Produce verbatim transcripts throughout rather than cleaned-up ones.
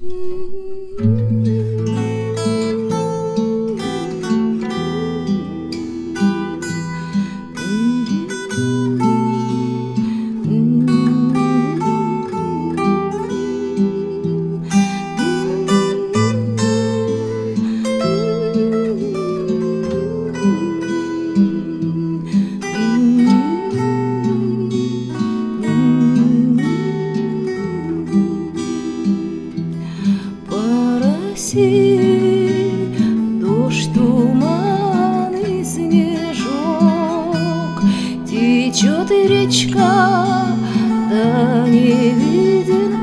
Дождь, туман и снежок, течет и речка, да не виден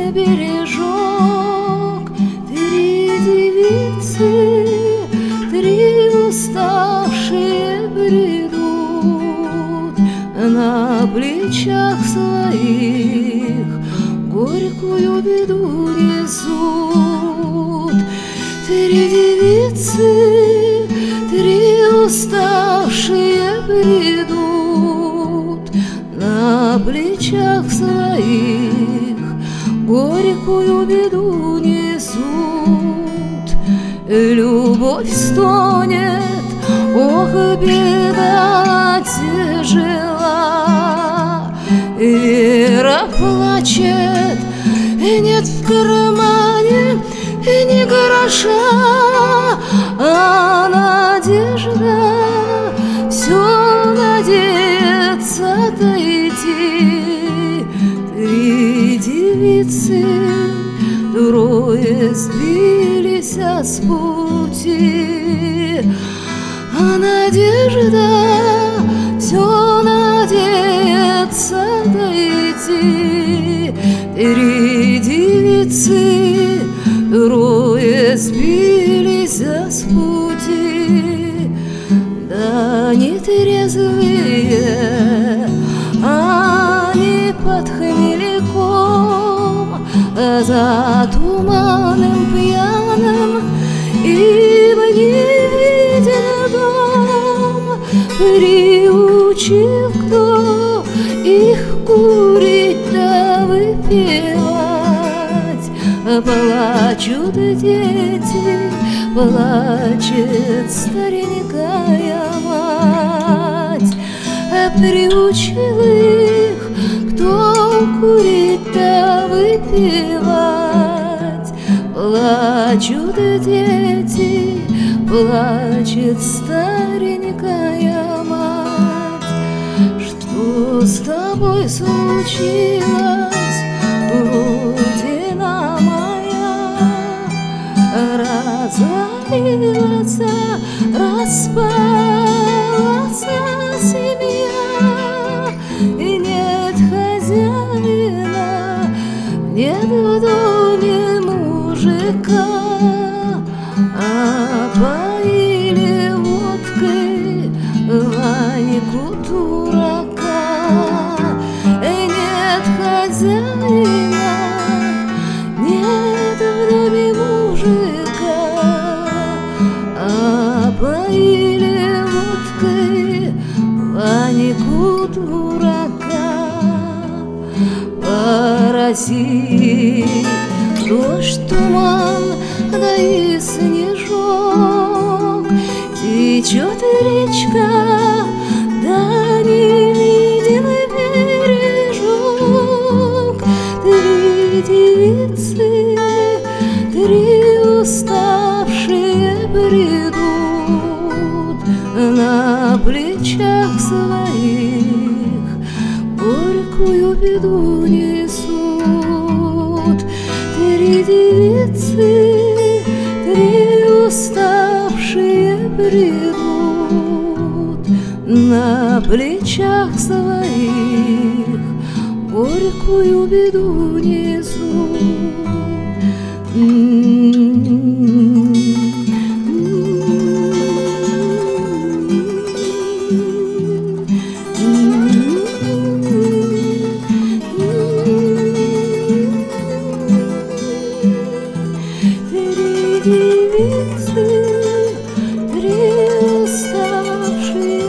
бережок. Три девицы, три уставшие бредут, на плечах своих горькую беду несут. Три девицы, три уставшие бредут, на плечах своих горькую беду несут. Любовь стонет, ох, беда тяжела, вера плачет, и нет в кармане ни гроша, а надежда все надеется дойти. Три девицы, трое сбились с пути, а надежда все надеется дойти. Три девицы, трое сбились с пути, да не трезвые, они под хмельком, за туманом пьяным им не виден дом. Приучил кто их курить да выпивать, плачут дети, плачет старенькая мать. Приучил их кто курить да выпивать, плачут дети, плачет старенькая мать. Что с тобой случилось, Родина моя? Развалилась, распалась семья, и нет хозяина, нет в доме мужика, а поили водкой Ваньку дурака. Нет хозяина, нет в доме мужика, а поили водкой Ваньку дурака. По России дождь, туман, да и снежок, течет речка, да не виден бережок. Три девицы, три уставшие бредут, на плечах своих горькую беду несут. Три девицы, три уставшие бредут, на плечах своих горькую беду несут. Девицы, три уставшие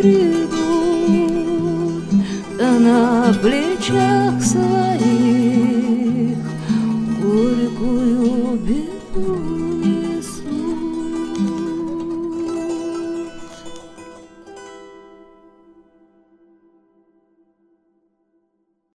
бредут, да на плечах своих горькую большую беду.